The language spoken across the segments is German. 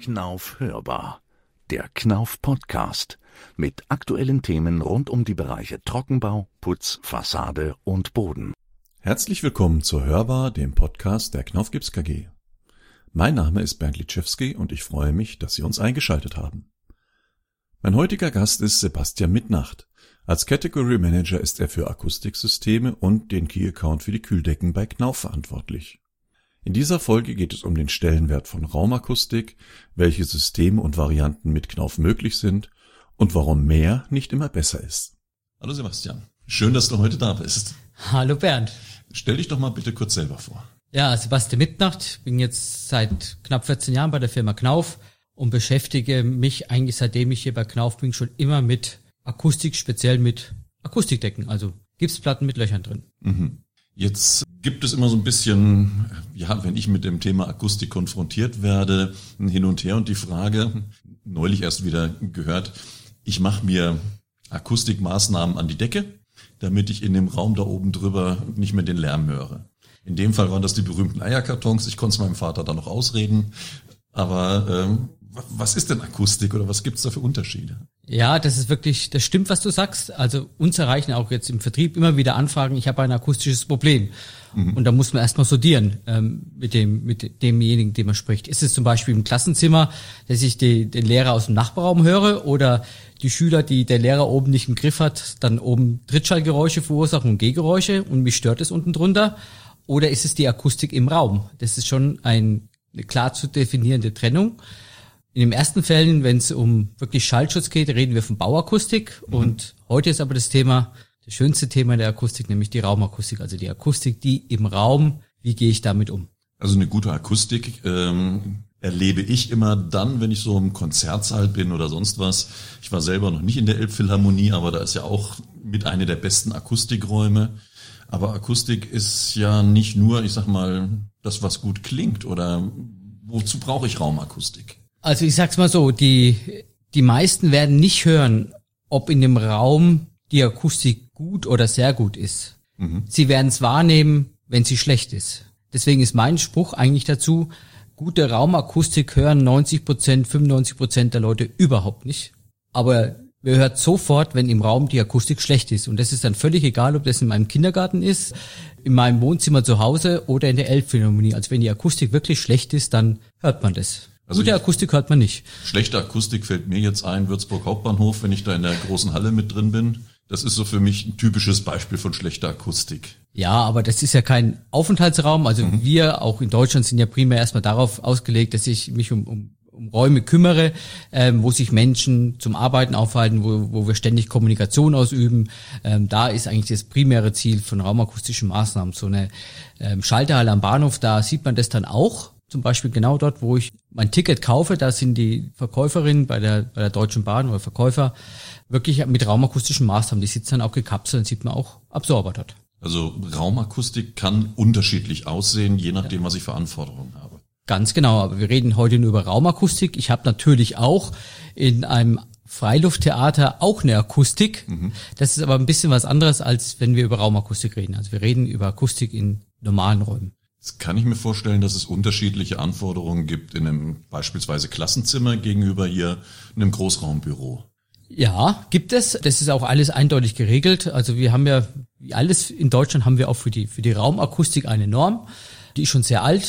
Knauf hörbar. Der Knauf Podcast mit aktuellen Themen rund um die Bereiche Trockenbau, Putz, Fassade und Boden. Herzlich willkommen zur Hörbar, dem Podcast der Knauf Gips KG. Mein Name ist Bernd Litschewski und ich freue mich, dass Sie uns eingeschaltet haben. Mein heutiger Gast ist Sebastian Mittnacht. Als Category Manager ist er für Akustiksysteme und den Key Account für die Kühldecken bei Knauf verantwortlich. In dieser Folge geht es um den Stellenwert von Raumakustik, welche Systeme und Varianten mit Knauf möglich sind und warum mehr nicht immer besser ist. Hallo Sebastian, schön, dass du heute da bist. Hallo Bernd. Stell dich doch mal bitte kurz selber vor. Ja, Sebastian Mittnacht, bin jetzt seit knapp 14 Jahren bei der Firma Knauf und beschäftige mich eigentlich, seitdem ich hier bei Knauf bin, schon immer mit Akustik, speziell mit Akustikdecken, also Gipsplatten mit Löchern drin. Mhm. Jetzt gibt es immer so ein bisschen, ja, wenn ich mit dem Thema Akustik konfrontiert werde, ein Hin und Her und die Frage, neulich erst wieder gehört, ich mache mir Akustikmaßnahmen an die Decke, damit ich in dem Raum da oben drüber nicht mehr den Lärm höre. In dem Fall waren das die berühmten Eierkartons, ich konnte es meinem Vater da noch ausreden, aber was ist denn Akustik oder was gibt's da für Unterschiede? Ja, das ist wirklich, das stimmt, was du sagst. Also uns erreichen auch jetzt im Vertrieb immer wieder Anfragen, ich habe ein akustisches Problem. Und da muss man erstmal sortieren mit demjenigen, den man spricht. Ist es zum Beispiel im Klassenzimmer, dass ich den Lehrer aus dem Nachbarraum höre oder die Schüler, die der Lehrer oben nicht im Griff hat, dann oben Trittschallgeräusche verursachen und Gehgeräusche und mich stört es unten drunter? Oder ist es die Akustik im Raum? Das ist schon eine klar zu definierende Trennung. In den ersten Fällen, wenn es um wirklich Schallschutz geht, reden wir von Bauakustik. Und heute ist aber das schönste Thema der Akustik, nämlich die Raumakustik, also die Akustik, die im Raum, wie gehe ich damit um? Also eine gute Akustik erlebe ich immer dann, wenn ich so im Konzertsaal bin oder sonst was. Ich war selber noch nicht in der Elbphilharmonie, aber da ist ja auch mit einer der besten Akustikräume. Aber Akustik ist ja nicht nur, ich sag mal, das, was gut klingt, oder wozu brauche ich Raumakustik? Also ich sag's mal so, die meisten werden nicht hören, ob in dem Raum die Akustik gut oder sehr gut ist. Sie werden es wahrnehmen, wenn sie schlecht ist. Deswegen ist mein Spruch eigentlich dazu, gute Raumakustik hören 90%, 95% der Leute überhaupt nicht. Aber wir hören sofort, wenn im Raum die Akustik schlecht ist. Und das ist dann völlig egal, ob das in meinem Kindergarten ist, in meinem Wohnzimmer zu Hause oder in der Elbphilharmonie. Also wenn die Akustik wirklich schlecht ist, dann hört man das. Also gute Akustik hört man nicht. Schlechte Akustik fällt mir jetzt ein, Würzburg Hauptbahnhof, wenn ich da in der großen Halle mit drin bin. Das ist so für mich ein typisches Beispiel von schlechter Akustik. Ja, aber das ist ja kein Aufenthaltsraum. Also wir, auch in Deutschland, sind ja primär erstmal darauf ausgelegt, dass ich mich um Räume kümmere, wo sich Menschen zum Arbeiten aufhalten, wo wir ständig Kommunikation ausüben. Da ist eigentlich das primäre Ziel von raumakustischen Maßnahmen. So eine Schalterhalle am Bahnhof, da sieht man das dann auch. Zum Beispiel genau dort, wo ich mein Ticket kaufe, da sind die Verkäuferinnen bei der Deutschen Bahn oder Verkäufer wirklich mit raumakustischen Maßnahmen. Die sitzen dann auch gekapselt, dann sieht man auch Absorber dort. Also Raumakustik kann unterschiedlich aussehen, je nachdem, was ich für Anforderungen habe. Ganz genau, aber wir reden heute nur über Raumakustik. Ich habe natürlich auch in einem Freilufttheater auch eine Akustik. Das ist aber ein bisschen was anderes, als wenn wir über Raumakustik reden. Also wir reden über Akustik in normalen Räumen. Jetzt kann ich mir vorstellen, dass es unterschiedliche Anforderungen gibt in einem beispielsweise Klassenzimmer gegenüber hier einem Großraumbüro. Ja, gibt es. Das ist auch alles eindeutig geregelt. Also wir haben ja, wie alles in Deutschland, haben wir auch für die Raumakustik eine Norm. Die ist schon sehr alt.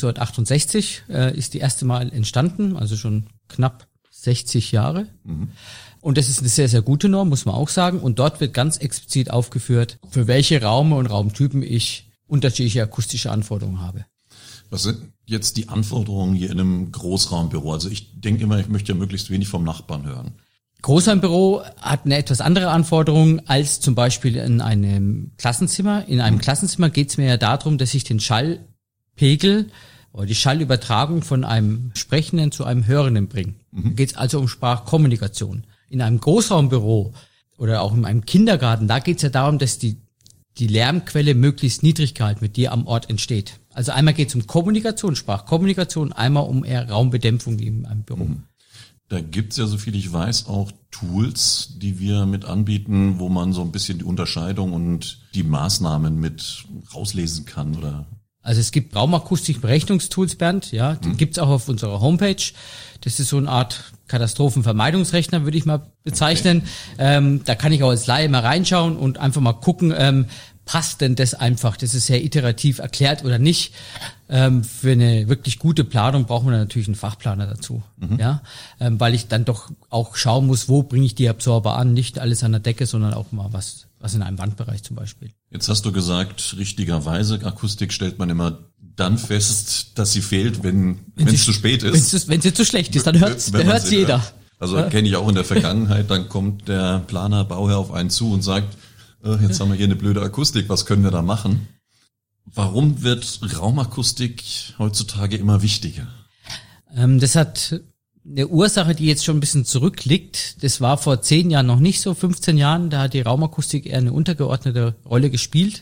1968 ist die erste Mal entstanden, also schon knapp 60 Jahre. Und das ist eine sehr, sehr gute Norm, muss man auch sagen. Und dort wird ganz explizit aufgeführt, für welche Raume und Raumtypen ich unterschiedliche akustische Anforderungen habe. Was sind jetzt die Anforderungen hier in einem Großraumbüro? Also ich denke immer, ich möchte ja möglichst wenig vom Nachbarn hören. Großraumbüro hat eine etwas andere Anforderung als zum Beispiel in einem Klassenzimmer. In einem Klassenzimmer geht es mir ja darum, dass ich den Schallpegel oder die Schallübertragung von einem Sprechenden zu einem Hörenden bringe. Da geht es also um Sprachkommunikation. In einem Großraumbüro oder auch in einem Kindergarten, da geht es ja darum, dass die Lärmquelle möglichst niedrig gehalten wird, die am Ort entsteht. Also einmal geht es um Kommunikation, Sprachkommunikation, einmal um eher Raumbedämpfung in einem Büro. Da gibt's ja, so viel ich weiß, auch Tools, die wir mit anbieten, wo man so ein bisschen die Unterscheidung und die Maßnahmen mit rauslesen kann, oder? Also es gibt Raumakustik-Berechnungstools, Bernd, ja, die gibt's auch auf unserer Homepage. Das ist so eine Art Katastrophenvermeidungsrechner, würde ich mal bezeichnen. Okay. Da kann ich auch als Laie mal reinschauen und einfach mal gucken, passt denn das einfach? Das ist sehr iterativ erklärt oder nicht. Für eine wirklich gute Planung braucht man natürlich einen Fachplaner dazu, ja, weil ich dann doch auch schauen muss, wo bringe ich die Absorber an, nicht alles an der Decke, sondern auch mal was in einem Wandbereich zum Beispiel. Jetzt hast du gesagt, richtigerweise, Akustik stellt man immer dann fest, dass sie fehlt, wenn es zu spät ist. Wenn sie zu schlecht ist, dann hört's jeder. Also kenne ich auch in der Vergangenheit, dann kommt der Planer, Bauherr auf einen zu und sagt, jetzt haben wir hier eine blöde Akustik, was können wir da machen? Warum wird Raumakustik heutzutage immer wichtiger? Das hat eine Ursache, die jetzt schon ein bisschen zurückliegt. Das war vor 10 Jahren noch nicht so, 15 Jahren. Da hat die Raumakustik eher eine untergeordnete Rolle gespielt.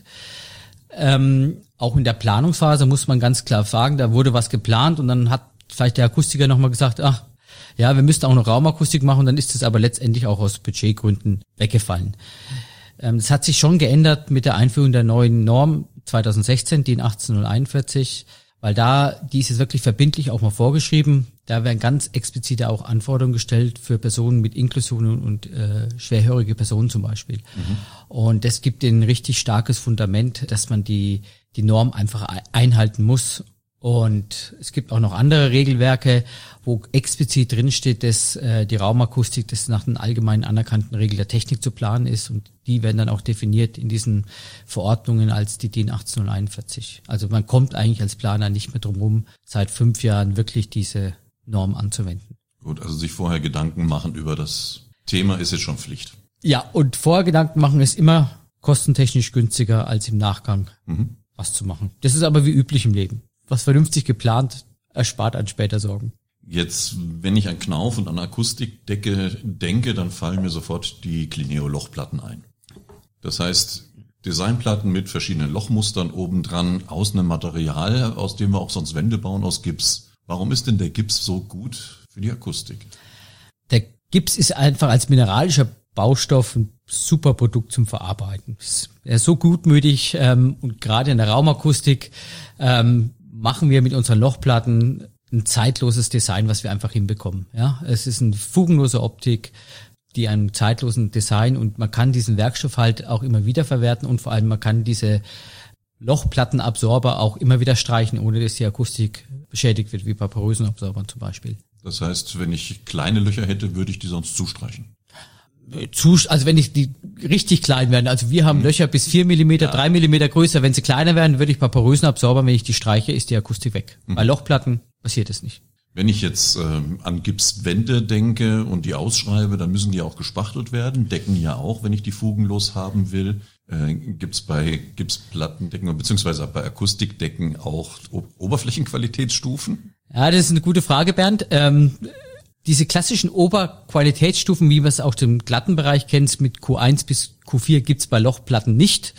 Auch in der Planungsphase muss man ganz klar sagen, da wurde was geplant und dann hat vielleicht der Akustiker nochmal gesagt, ach ja, wir müssten auch noch Raumakustik machen, und dann ist es aber letztendlich auch aus Budgetgründen weggefallen. Das hat sich schon geändert mit der Einführung der neuen Norm 2016, DIN 18041, weil die ist jetzt wirklich verbindlich auch mal vorgeschrieben. Da werden ganz explizite auch Anforderungen gestellt für Personen mit Inklusion und schwerhörige Personen zum Beispiel. Und das gibt ein richtig starkes Fundament, dass man die Norm einfach einhalten muss. Und es gibt auch noch andere Regelwerke, wo explizit drinsteht, dass die Raumakustik das nach den allgemein anerkannten Regeln der Technik zu planen ist, und die werden dann auch definiert in diesen Verordnungen als die DIN 18041. Also man kommt eigentlich als Planer nicht mehr drum rum, seit 5 Jahren wirklich diese Norm anzuwenden. Gut, also sich vorher Gedanken machen über das Thema ist jetzt schon Pflicht. Ja, und vorher Gedanken machen ist immer kostentechnisch günstiger, als im Nachgang was zu machen. Das ist aber wie üblich im Leben. Was vernünftig geplant, erspart an später Sorgen. Jetzt, wenn ich an Knauf und an Akustikdecke denke, dann fallen mir sofort die Clineo-Lochplatten ein. Das heißt, Designplatten mit verschiedenen Lochmustern obendran, aus einem Material, aus dem wir auch sonst Wände bauen, aus Gips. Warum ist denn der Gips so gut für die Akustik? Der Gips ist einfach als mineralischer Baustoff ein super Produkt zum Verarbeiten. Er ist so gutmütig, und gerade in der Raumakustik machen wir mit unseren Lochplatten ein zeitloses Design, was wir einfach hinbekommen. Ja, es ist eine fugenlose Optik, die einem zeitlosen Design, und man kann diesen Werkstoff halt auch immer wieder verwerten, und vor allem man kann diese Lochplattenabsorber auch immer wieder streichen, ohne dass die Akustik beschädigt wird, wie bei porösen Absorbern zum Beispiel. Das heißt, wenn ich kleine Löcher hätte, würde ich die sonst zustreichen? Also wenn ich die richtig klein werden, also wir haben Löcher bis 4 mm, 3 mm größer, wenn sie kleiner werden, würde ich bei porösen Absorbern, wenn ich die streiche, ist die Akustik weg. Bei Lochplatten passiert es nicht. Wenn ich jetzt an Gipswände denke und die ausschreibe, dann müssen die auch gespachtelt werden, Decken ja auch, wenn ich die fugenlos haben will. Gibt's bei Gipsplattendecken beziehungsweise bei Akustikdecken auch Oberflächenqualitätsstufen? Ja, das ist eine gute Frage, Bernd. Diese klassischen Oberqualitätsstufen, wie man es auch im glatten Bereich kennt, mit Q1 bis Q4 gibt's bei Lochplatten nicht.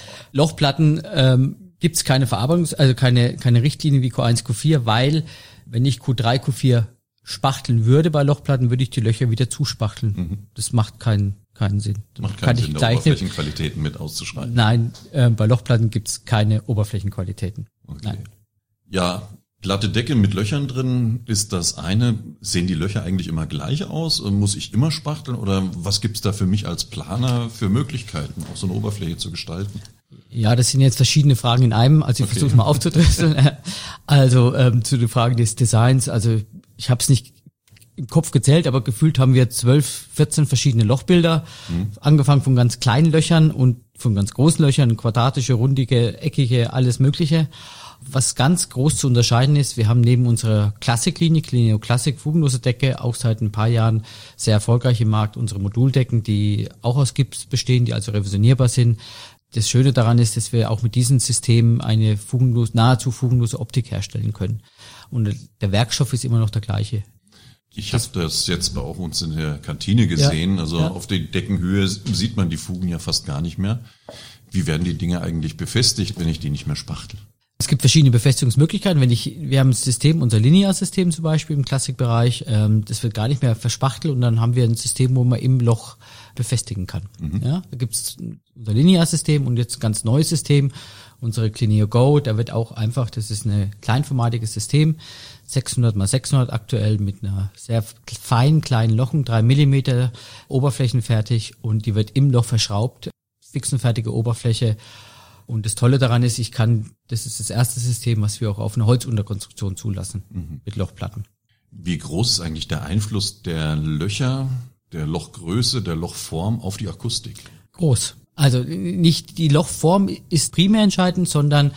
Lochplatten gibt's keine Verarbeitung, also keine Richtlinie wie Q1, Q4, weil wenn ich Q3, Q4 spachteln würde bei Lochplatten, würde ich die Löcher wieder zuspachteln. Das macht keinen Sinn. Macht keinen Sinn, da Oberflächenqualitäten mit auszuschreiben. Nein, bei Lochplatten gibt's keine Oberflächenqualitäten. Okay. Nein. Ja, glatte Decke mit Löchern drin ist das eine. Sehen die Löcher eigentlich immer gleich aus? Muss ich immer spachteln? Oder was gibt's da für mich als Planer für Möglichkeiten, auch so eine Oberfläche zu gestalten? Ja, das sind jetzt verschiedene Fragen in einem. Also ich versuche es mal aufzudröseln. Also zu den Fragen des Designs. Also ich habe es nicht im Kopf gezählt, aber gefühlt haben wir 12, 14 verschiedene Lochbilder. Angefangen von ganz kleinen Löchern und von ganz großen Löchern, quadratische, rundige, eckige, alles Mögliche. Was ganz groß zu unterscheiden ist, wir haben neben unserer Klassiklinie, Clineo Classic fugenlose Decke, auch seit ein paar Jahren sehr erfolgreich im Markt, unsere Moduldecken, die auch aus Gips bestehen, die also revisionierbar sind. Das Schöne daran ist, dass wir auch mit diesem System eine nahezu fugenlose Optik herstellen können. Und der Werkstoff ist immer noch der gleiche. Ich habe das jetzt bei uns in der Kantine gesehen. Auf der Deckenhöhe sieht man die Fugen ja fast gar nicht mehr. Wie werden die Dinge eigentlich befestigt, wenn ich die nicht mehr spachtel? Es gibt verschiedene Befestigungsmöglichkeiten. Wir haben ein System, unser Linear-System zum Beispiel im Klassikbereich, das wird gar nicht mehr verspachtelt, und dann haben wir ein System, wo man im Loch befestigen kann. Ja, da gibt's unser Linear-System und jetzt ein ganz neues System, Unsere Clineo Go, da wird auch einfach, das ist ein kleinformatiges System, 600x600 aktuell mit einer sehr feinen kleinen Lochen, 3 Millimeter oberflächenfertig und die wird im Loch verschraubt, fix und fertige Oberfläche. Und das Tolle daran ist, das ist das erste System, was wir auch auf eine Holzunterkonstruktion zulassen, mit Lochplatten. Wie groß ist eigentlich der Einfluss der Löcher, der Lochgröße, der Lochform auf die Akustik? Groß. Also nicht die Lochform ist primär entscheidend, sondern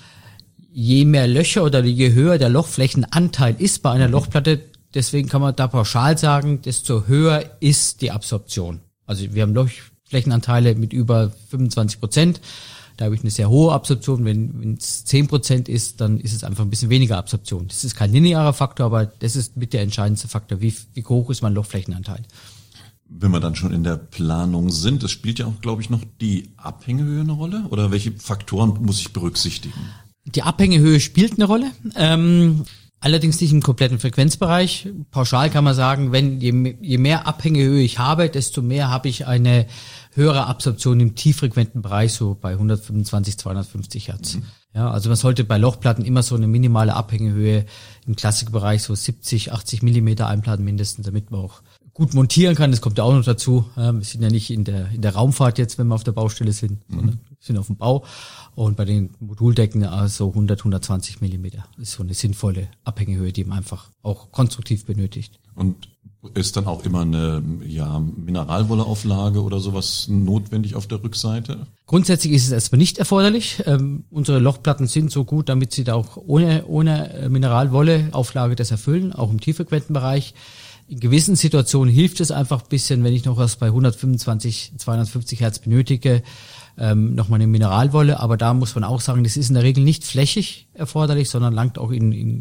je mehr Löcher oder je höher der Lochflächenanteil ist bei einer Lochplatte, deswegen kann man da pauschal sagen, desto höher ist die Absorption. Also wir haben Lochflächenanteile mit über 25%. Da habe ich eine sehr hohe Absorption. Wenn es 10% ist, dann ist es einfach ein bisschen weniger Absorption. Das ist kein linearer Faktor, aber das ist mit der entscheidendste Faktor. Wie hoch ist mein Lochflächenanteil? Wenn wir dann schon in der Planung sind, das spielt ja auch, glaube ich, noch die Abhängehöhe eine Rolle? Oder welche Faktoren muss ich berücksichtigen? Die Abhängehöhe spielt eine Rolle, allerdings nicht im kompletten Frequenzbereich. Pauschal kann man sagen, je mehr Abhängehöhe ich habe, desto mehr habe ich eine höhere Absorption im tieffrequenten Bereich, so bei 125, 250 Hertz. Ja, also man sollte bei Lochplatten immer so eine minimale Abhängehöhe im Klassikbereich, so 70, 80 Millimeter einplanen mindestens, damit man auch gut montieren kann. Das kommt ja auch noch dazu. Wir sind ja nicht in der Raumfahrt jetzt, wenn wir auf der Baustelle sind, sondern wir sind auf dem Bau. Und bei den Moduldecken also 100, 120 Millimeter ist so eine sinnvolle Abhängehöhe, die man einfach auch konstruktiv benötigt. Und ist dann auch immer eine Mineralwolleauflage oder sowas notwendig auf der Rückseite? Grundsätzlich ist es erstmal nicht erforderlich. Unsere Lochplatten sind so gut, damit sie da auch ohne Mineralwolleauflage das erfüllen, auch im tieffrequenten Bereich. In gewissen Situationen hilft es einfach ein bisschen, wenn ich noch was bei 125, 250 Hertz benötige, nochmal eine Mineralwolle. Aber da muss man auch sagen, das ist in der Regel nicht flächig erforderlich, sondern langt auch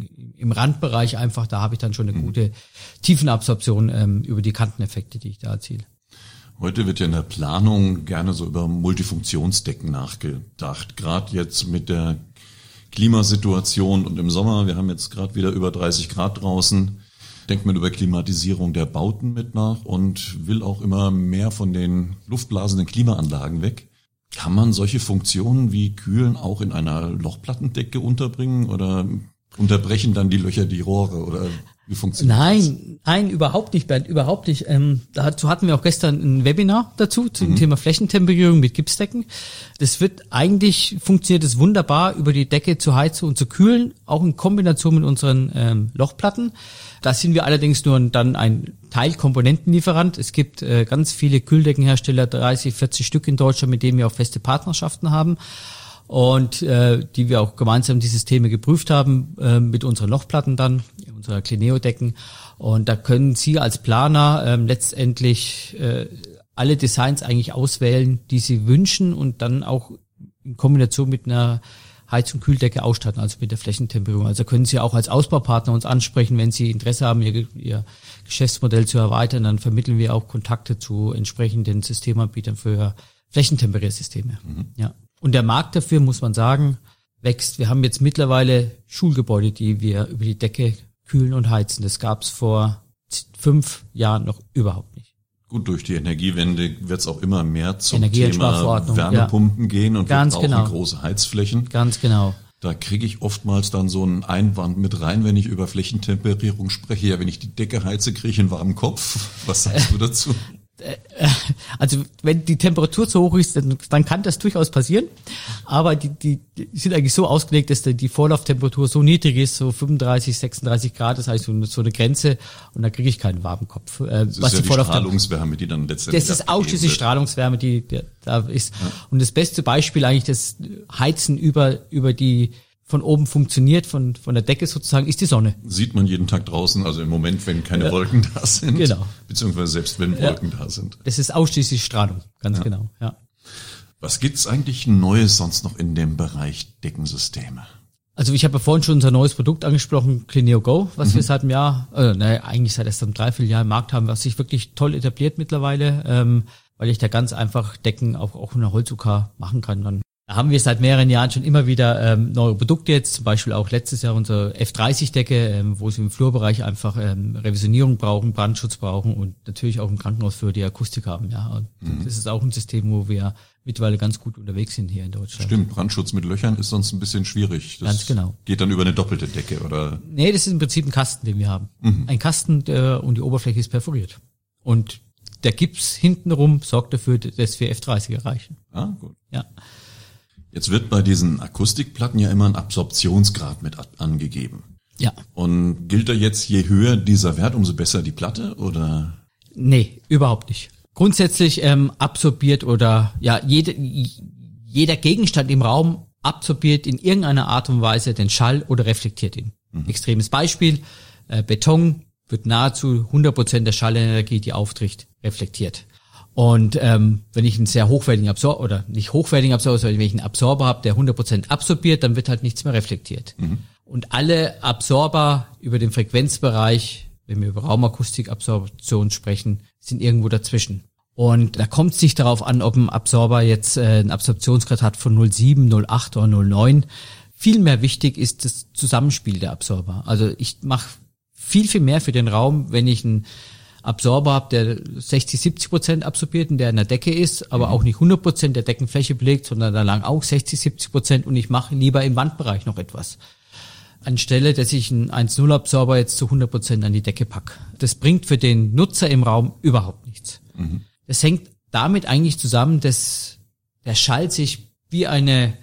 im Randbereich einfach. Da habe ich dann schon eine gute Tiefenabsorption über die Kanteneffekte, die ich da erziele. Heute wird ja in der Planung gerne so über Multifunktionsdecken nachgedacht. Gerade jetzt mit der Klimasituation und im Sommer, wir haben jetzt gerade wieder über 30 Grad draußen, denkt man über Klimatisierung der Bauten mit nach und will auch immer mehr von den luftblasenden Klimaanlagen weg. Kann man solche Funktionen wie Kühlen auch in einer Lochplattendecke unterbringen oder unterbrechen dann die Löcher die Rohre oder wie funktioniert das? Nein, überhaupt nicht, Bernd, überhaupt nicht. Dazu hatten wir auch gestern ein Webinar dazu zum Thema Flächentemperierung mit Gipsdecken. Funktioniert es wunderbar, über die Decke zu heizen und zu kühlen, auch in Kombination mit unseren Lochplatten. Da sind wir allerdings nur dann ein Teilkomponentenlieferant. Es gibt ganz viele Kühldeckenhersteller, 30, 40 Stück in Deutschland, mit denen wir auch feste Partnerschaften haben und die wir auch gemeinsam die Systeme geprüft haben mit unseren Lochplatten dann, unserer Clineo-Decken. Und da können Sie als Planer letztendlich alle Designs eigentlich auswählen, die Sie wünschen und dann auch in Kombination mit einer Heiz- und Kühldecke ausstatten, also mit der Flächentemperierung. Also können Sie auch als Ausbaupartner uns ansprechen, wenn Sie Interesse haben, Ihr Geschäftsmodell zu erweitern, dann vermitteln wir auch Kontakte zu entsprechenden Systemanbietern für Flächentemperiersysteme. Ja. Und der Markt dafür, muss man sagen, wächst. Wir haben jetzt mittlerweile Schulgebäude, die wir über die Decke kühlen und heizen. Das gab es vor 5 Jahren noch überhaupt nicht. Gut, durch die Energiewende wird es auch immer mehr zum Thema Wärmepumpen gehen und wir brauchen große Heizflächen. Ganz genau. Da kriege ich oftmals dann so einen Einwand mit rein, wenn ich über Flächentemperierung spreche. Ja, wenn ich die Decke heize, kriege ich einen warmen Kopf. Was sagst du dazu? Also wenn die Temperatur zu hoch ist, dann kann das durchaus passieren. Aber die sind eigentlich so ausgelegt, dass die Vorlauftemperatur so niedrig ist, so 35, 36 Grad, das heißt so eine Grenze, und da kriege ich keinen warmen Kopf. Das ist ja die Strahlungswärme, die dann letztendlich... Das ist ausschließlich Strahlungswärme, die da ist. Ja. Und das beste Beispiel eigentlich, das Heizen über die von oben funktioniert, von der Decke sozusagen, ist die Sonne. Sieht man jeden Tag draußen, also im Moment, wenn keine Wolken da sind. Genau. Beziehungsweise selbst wenn Wolken da sind. Das ist ausschließlich Strahlung, ganz genau. Ja. Was gibt's eigentlich Neues sonst noch in dem Bereich Deckensysteme? Also ich habe ja vorhin schon unser neues Produkt angesprochen, Clineo Go, was wir seit einem Jahr, eigentlich seit erst einem 3-4 Jahr im Markt haben, was sich wirklich toll etabliert mittlerweile, weil ich da ganz einfach Decken auch in der Holz-UK machen kann. Dann Da haben wir seit mehreren Jahren schon immer wieder neue Produkte jetzt, zum Beispiel auch letztes Jahr unsere F30-Decke, wo sie im Flurbereich einfach Revisionierung brauchen, Brandschutz brauchen und natürlich auch im Krankenhaus für die Akustik haben. Ja, und das ist auch ein System, wo wir mittlerweile ganz gut unterwegs sind hier in Deutschland. Stimmt, Brandschutz mit Löchern ist sonst ein bisschen schwierig. Das ganz genau. Geht dann über eine doppelte Decke, oder? Nee, das ist im Prinzip ein Kasten, den wir haben. Ein Kasten und die Oberfläche ist perforiert. Und der Gips hintenrum sorgt dafür, dass wir F30 erreichen. Ah, gut. Ja. Jetzt wird bei diesen Akustikplatten ja immer ein Absorptionsgrad mit angegeben. Ja. Und gilt da jetzt, je höher dieser Wert, umso besser die Platte, oder? Nee, überhaupt nicht. Grundsätzlich absorbiert oder ja jeder Gegenstand im Raum absorbiert in irgendeiner Art und Weise den Schall oder reflektiert ihn. Extremes Beispiel, Beton wird nahezu 100% der Schallenergie, die auftritt, reflektiert. Und wenn ich einen sehr hochwertigen Absorber, oder nicht hochwertigen Absorber, sondern wenn ich einen Absorber habe, der 100% absorbiert, dann wird halt nichts mehr reflektiert. Und alle Absorber über den Frequenzbereich, wenn wir über Raumakustikabsorption sprechen, sind irgendwo dazwischen. Und da kommt es nicht darauf an, ob ein Absorber jetzt einen Absorptionsgrad hat von 0,7, 0,8 oder 0,9. Vielmehr wichtig ist das Zusammenspiel der Absorber. Also ich mache viel mehr für den Raum, wenn ich einen Absorber habe, der 60-70% absorbiert und der in der Decke ist, aber auch nicht 100% der Deckenfläche belegt, sondern da lang auch 60-70% und ich mache lieber im Wandbereich noch etwas. Anstelle, dass ich einen 1.0 Absorber jetzt zu 100% an die Decke packe. Das bringt für den Nutzer im Raum überhaupt nichts. Das hängt damit eigentlich zusammen, dass der Schall sich wie eine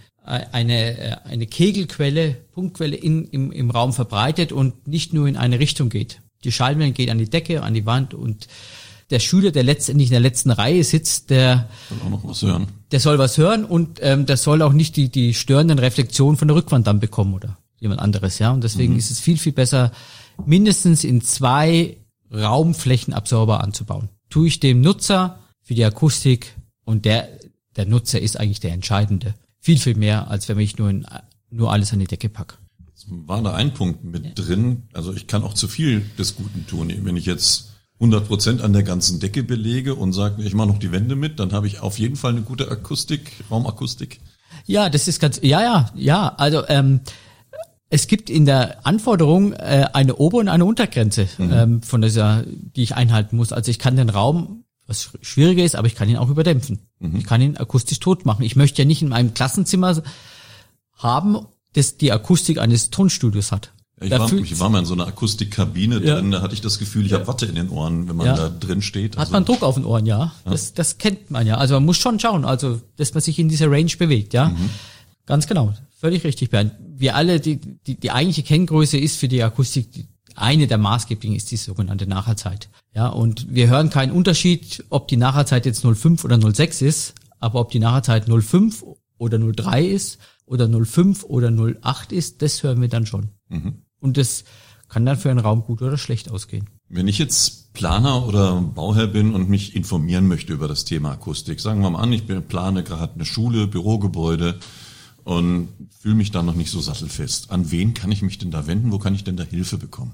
Kegelquelle, Punktquelle im Raum verbreitet und nicht nur in eine Richtung geht. Die Schallwelle geht an die Decke, an die Wand und der Schüler, der letztendlich in der letzten Reihe sitzt, der soll auch noch was hören. Der soll was hören und der soll auch nicht die störenden Reflexionen von der Rückwand dann bekommen oder jemand anderes, ja. Und deswegen ist es viel besser, mindestens in 2 Raumflächenabsorber anzubauen. Tue ich dem Nutzer für die Akustik und der Nutzer ist eigentlich der Entscheidende. Viel mehr, als wenn ich nur alles an die Decke packe. War da ein Punkt mit drin, also ich kann auch zu viel des Guten tun. Wenn ich jetzt 100% an der ganzen Decke belege und sage, ich mache noch die Wände mit, dann habe ich auf jeden Fall eine gute Akustik, Raumakustik. Ja, das ist ganz, ja. Also es gibt in der Anforderung eine Ober- und eine Untergrenze von dieser, die ich einhalten muss. Also ich kann den Raum, was schwieriger ist, aber ich kann ihn auch überdämpfen. Ich kann ihn akustisch tot machen. Ich möchte ja nicht in meinem Klassenzimmer haben, das die Akustik eines Tonstudios hat. Ich war mal in so einer Akustikkabine drin, da hatte ich das Gefühl, ich habe Watte in den Ohren, wenn man da drin steht. Hat man Druck auf den Ohren, ja. Das kennt man ja. Also man muss schon schauen, also dass man sich in dieser Range bewegt, ja. Ganz genau, völlig richtig, Bernd. Wir alle, die eigentliche Kenngröße ist für die Akustik, eine der maßgeblichen ist die sogenannte Nachhallzeit. Ja, und wir hören keinen Unterschied, ob die Nachhallzeit jetzt 0,5 oder 0,6 ist, aber ob die Nachhallzeit 0,5 oder 0,3 ist oder 0,5 oder 0,8 ist, das hören wir dann schon. Und das kann dann für einen Raum gut oder schlecht ausgehen. Wenn ich jetzt Planer oder Bauherr bin und mich informieren möchte über das Thema Akustik, sagen wir mal an, ich plane gerade eine Schule, Bürogebäude und fühle mich da noch nicht so sattelfest. An wen kann ich mich denn da wenden? Wo kann ich denn da Hilfe bekommen?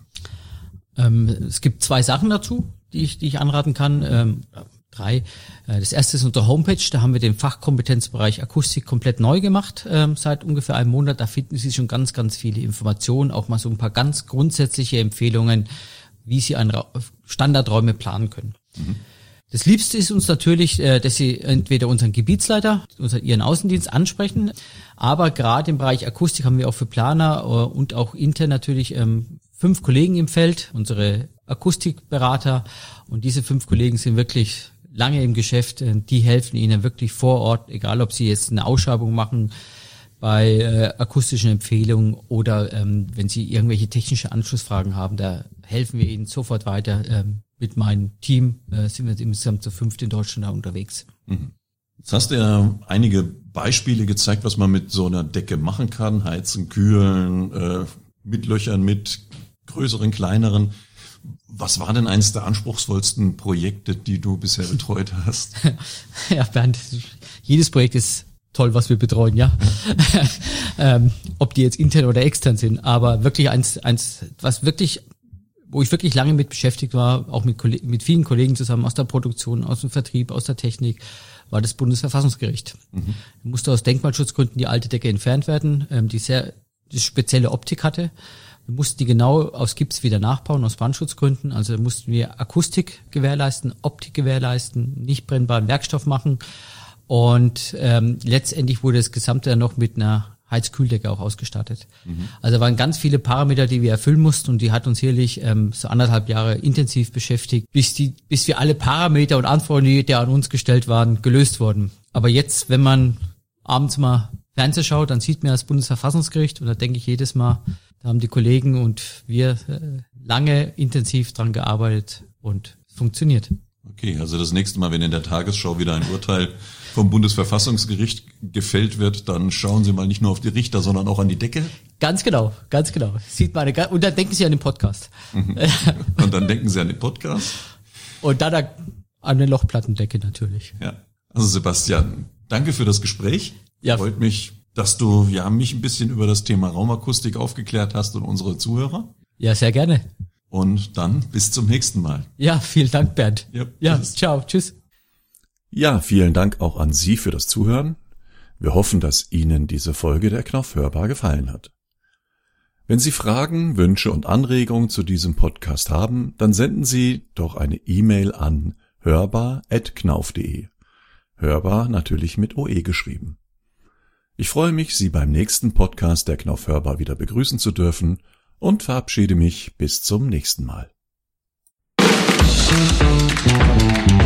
Es gibt 2 Sachen dazu, die ich anraten kann. 3. Das erste ist unsere Homepage. Da haben wir den Fachkompetenzbereich Akustik komplett neu gemacht, seit ungefähr einem Monat. Da finden Sie schon ganz viele Informationen, auch mal so ein paar ganz grundsätzliche Empfehlungen, wie Sie Standardräume planen können. Das Liebste ist uns natürlich, dass Sie entweder unseren Gebietsleiter, Ihren Außendienst ansprechen, aber gerade im Bereich Akustik haben wir auch für Planer und auch intern natürlich 5 Kollegen im Feld, unsere Akustikberater, und diese 5 Kollegen sind wirklich lange im Geschäft, die helfen Ihnen wirklich vor Ort, egal ob Sie jetzt eine Ausschreibung machen bei akustischen Empfehlungen oder wenn Sie irgendwelche technische Anschlussfragen haben, da helfen wir Ihnen sofort weiter. Mit meinem Team sind wir insgesamt zu 5 in Deutschland da unterwegs. Jetzt hast du ja einige Beispiele gezeigt, was man mit so einer Decke machen kann, heizen, kühlen, mit Löchern, mit größeren, kleineren. Was war denn eines der anspruchsvollsten Projekte, die du bisher betreut hast? Ja, Bernd, jedes Projekt ist toll, was wir betreuen, ja. Ob die jetzt intern oder extern sind, aber wirklich eins, was wirklich, wo ich wirklich lange mit beschäftigt war, auch mit vielen Kollegen zusammen aus der Produktion, aus dem Vertrieb, aus der Technik, war das Bundesverfassungsgericht. Musste aus Denkmalschutzgründen die alte Decke entfernt werden, die spezielle Optik hatte. Wir mussten die genau aus Gips wieder nachbauen, aus Brandschutzgründen. Also mussten wir Akustik gewährleisten, Optik gewährleisten, nicht brennbaren Werkstoff machen. Und letztendlich wurde das Gesamte dann noch mit einer Heizkühldecke auch ausgestattet. Also waren ganz viele Parameter, die wir erfüllen mussten, und die hat uns sicherlich so 1,5 Jahre intensiv beschäftigt, bis wir alle Parameter und Anforderungen, die an uns gestellt waren, gelöst wurden. Aber jetzt, wenn man abends mal Fernsehen schaut, dann sieht man das Bundesverfassungsgericht, und da denke ich jedes Mal, da haben die Kollegen und wir lange intensiv dran gearbeitet und es funktioniert. Okay, also das nächste Mal, wenn in der Tagesschau wieder ein Urteil vom Bundesverfassungsgericht gefällt wird, dann schauen Sie mal nicht nur auf die Richter, sondern auch an die Decke. Ganz genau. Sieht man, und dann denken Sie an den Podcast. Und dann denken Sie an den Podcast. Und dann an eine Lochplattendecke natürlich. Ja. Also Sebastian, danke für das Gespräch. Ja. Freut mich, dass du mich ein bisschen über das Thema Raumakustik aufgeklärt hast und unsere Zuhörer. Ja, sehr gerne. Und dann bis zum nächsten Mal. Ja, vielen Dank, Bernd. Ja, tschüss. Ciao, tschüss. Ja, vielen Dank auch an Sie für das Zuhören. Wir hoffen, dass Ihnen diese Folge der Knauf hörbar gefallen hat. Wenn Sie Fragen, Wünsche und Anregungen zu diesem Podcast haben, dann senden Sie doch eine E-Mail an hörbar@knauf.de. Hörbar natürlich mit OE geschrieben. Ich freue mich, Sie beim nächsten Podcast der Knauf hörbar wieder begrüßen zu dürfen und verabschiede mich bis zum nächsten Mal.